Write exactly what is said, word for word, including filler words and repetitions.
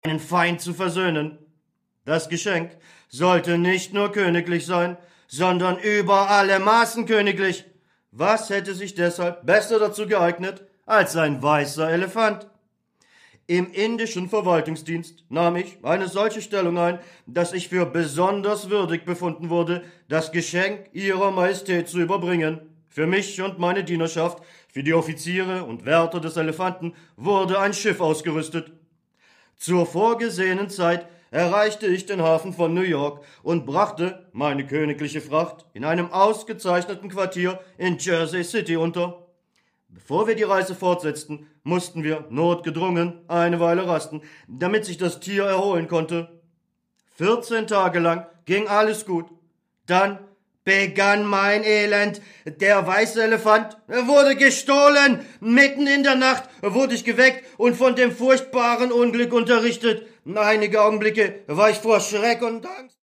einen Feind zu versöhnen. Das Geschenk sollte nicht nur königlich sein, sondern über alle Maßen königlich. Was hätte sich deshalb besser dazu geeignet als ein weißer Elefant? Im indischen Verwaltungsdienst nahm ich eine solche Stellung ein, dass ich für besonders würdig befunden wurde, das Geschenk Ihrer Majestät zu überbringen. Für mich und meine Dienerschaft, für die Offiziere und Wärter des Elefanten wurde ein Schiff ausgerüstet. Zur vorgesehenen Zeit erreichte ich den Hafen von New York und brachte meine königliche Fracht in einem ausgezeichneten Quartier in Jersey City unter. Bevor wir die Reise fortsetzten, mussten wir notgedrungen eine Weile rasten, damit sich das Tier erholen konnte. vierzehn Tage lang ging alles gut. Dann begann mein Elend. Der weiße Elefant wurde gestohlen. Mitten in der Nacht wurde ich geweckt und von dem furchtbaren Unglück unterrichtet. Einige Augenblicke war ich vor Schreck und Angst